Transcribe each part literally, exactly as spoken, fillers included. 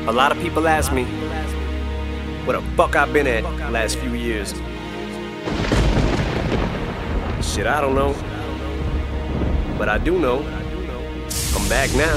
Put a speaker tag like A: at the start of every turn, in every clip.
A: A lot of people ask me where the fuck I've been at the last few years. Shit, I don't know. But I do know I'm back now.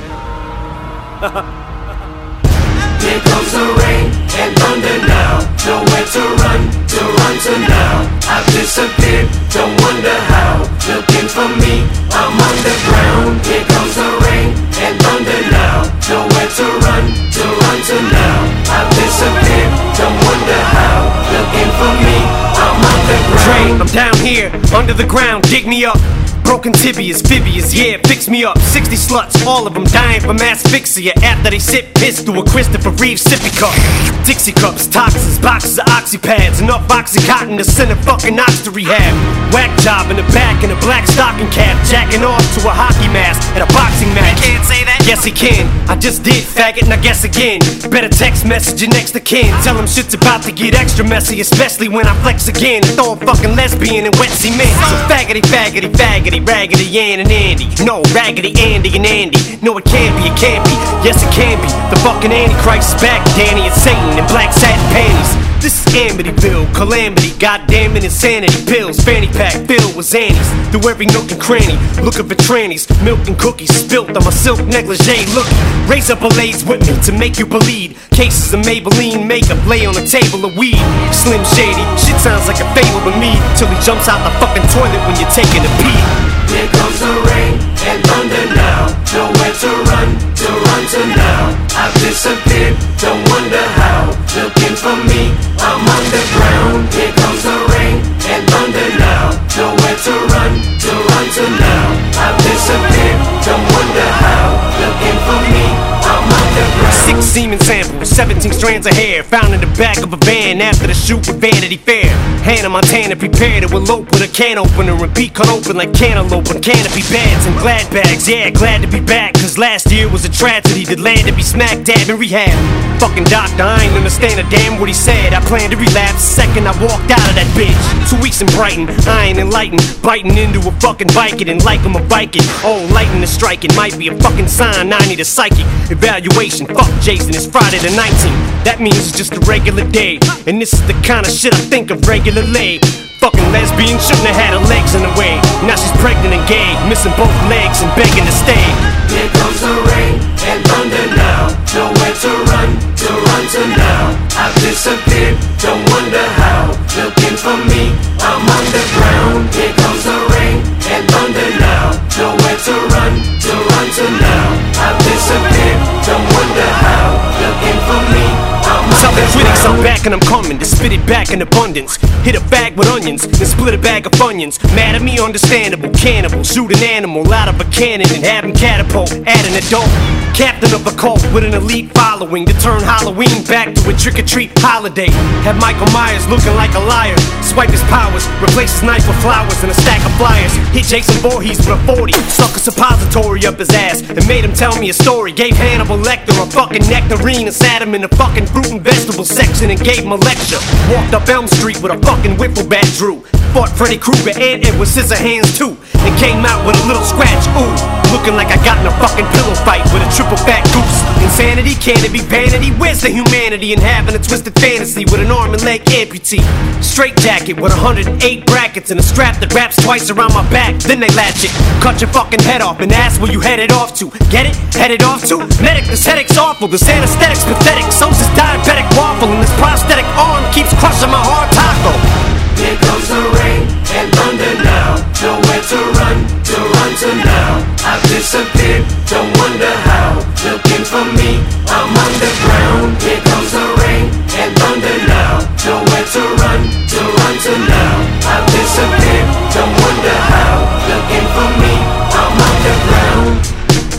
B: Here comes the rain and thunder now. Nowhere to run, to run to now. I've disappeared, don't wonder how. Looking for me, I'm underground. Here comes the rain and thunder now. Nowhere to run, to run to now. I've disappeared, don't wonder how. Looking for me, I'm underground.
A: Dre, I'm down here, under the ground, dig me up. Broken tibias, fibias, yeah, fix me up. Sixty sluts, all of them dying from asphyxia after they sip piss through a Christopher Reeve sippy cup. Dixie cups, toxins, boxes of oxypads, enough oxycontin to send a fucking ox to rehab. Whack job in the back in a black stocking cap, jacking off to a hockey mask at a boxing match.
C: You can't say that?
A: Yes, he can. I just did, faggot, and I guess again. Better text message your next to kin. Tell him shit's about to get extra messy, especially when I flex again and throw a fucking lesbian in wet cement. So faggoty, faggoty, faggoty, raggedy Ann and Andy. No, raggedy Andy and Andy. No, it can't be, it can't be. Yes, it can be. The fucking Antichrist is back, Danny and Satan in black satin panties. This is Amityville, calamity, goddamn it, insanity. Pills, fanny pack, filled with Xannies. Through every nook and cranny, looking for trannies. Milk and cookies spilt on my silk negligee. Looky, raise up a lays with me to make you believe. Cases of Maybelline makeup lay on a table of weed. Slim Shady, shit sounds like a fable to me. Till he jumps out the fucking toilet when you're taking a pee.
B: Here comes the rain and thunder now. Nowhere to run, to run to now. I've disappeared, don't wonder how. Looking for me, I'm underground. Here comes the rain and thunder now. Nowhere to run, to run to now. I've disappeared, don't wonder how. Looking for me, I'm underground.
A: Six semen samples, seventeen strands of hair found in the back of a van after the shoot with Vanity Fair. Hannah Montana prepared to elope with a can opener and be cut open like cantaloupe on canopy beds and glad bags. Yeah, glad to be back, cause last year was a tragedy that landed me smack dab in rehab. Fucking doctor, I ain't understand a damn what he said. I planned to relapse the second I walked out of that bitch. Two weeks in Brighton, I ain't enlightened. Biting into a fucking Viking and like I'm a Viking. Oh, lightning is striking, might be a fucking sign I need a psychic evaluation. Fuck Jason, it's Friday the nineteenth. That means it's just a regular day. And this is the kind of shit I think of regularly. Fucking lesbian shouldn't have had her legs in the way. Now she's pregnant and gay, missing both legs and begging to stay.
B: Here comes the rain and thunder now. Nowhere to run, to run to now. I've disappeared, don't wonder how. Looking for me, I'm underground. Here comes the rain and thunder now. Nowhere to run, to run to now. I've disappeared, don't wonder how. Looking for me, I'm
A: Tell the critics I'm
B: underground.
A: back and I'm coming to spit it back in abundance. Hit a bag with onions and split a bag of Funyuns. Mad at me, understandable. Cannibal, shoot an animal out of a cannon and have him catapult at an adult. Captain of a cult with an elite following to turn Halloween back to a trick-or-treat holiday. Have Michael Myers looking like a liar. Swipe his powers, replace his knife with flowers and a stack of flyers. Hit Jason Voorhees with a forty, stuck a suppository up his ass and made him tell me a story. Gave Hannibal Lecter a fucking nectarine and sat him in the fucking fruit and vegetable section and gave him a lecture. Walked up Elm Street with a fucking wiffle bat Drew. Fought Freddy Krueger and Edward Scissorhands too. And came out with a little scratch, ooh. Looking like I got in a fucking pillow fight with a triple fat goose. Insanity, can it be vanity? Where's the humanity in having a twisted fantasy with an arm and leg amputee? Straight jacket with one hundred eight brackets and a strap that wraps twice around my back. Then they latch it, cut your fucking head off and ask where you headed off to. Get it? Headed off to? Medic, this headache's awful. This anesthetic's pathetic. So's this diabetic waffle and this prosthetic arm keeps crushing my hard taco.
B: Here comes the rain and thunder now. Nowhere to run, to run to now. I've disappeared, don't wonder how. Looking for me, I'm underground. Here comes the rain and thunder now. Nowhere to run, to run to now. I've disappeared, don't wonder how. Looking for me, I'm underground.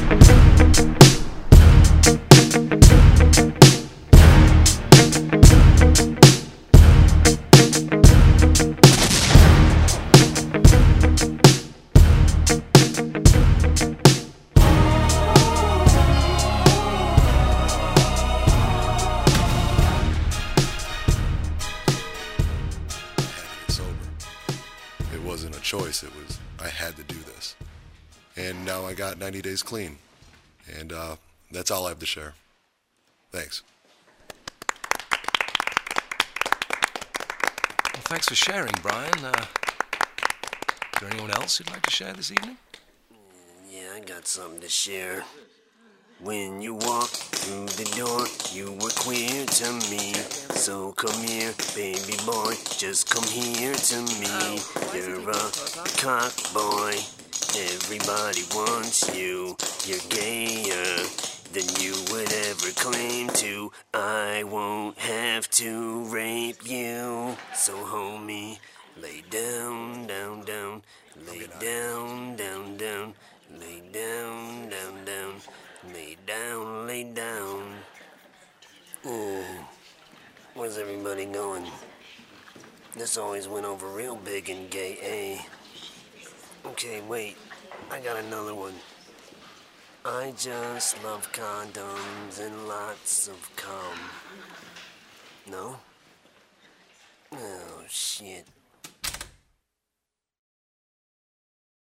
D: Wasn't a choice, it was I had to do this, and now I got ninety days clean, and uh, that's all I have to share. Thanks.
C: Well, thanks for sharing, Brian. Uh, is there anyone else you'd like to share this evening?
A: Yeah, I got something to share. When you walked through the door, you were queer to me. So come here, baby boy, just come here to me. You're a cock boy, everybody wants you. You're gayer than you would ever claim to. I won't have to rape you. So homie, lay down, down, down. Lay down, down, down. Lay down, down, down. Lay down, lay down. Uh, where's everybody going? This always went over real big and gay, eh? Okay, wait. I got another one. I just love condoms and lots of cum. No? Oh, shit.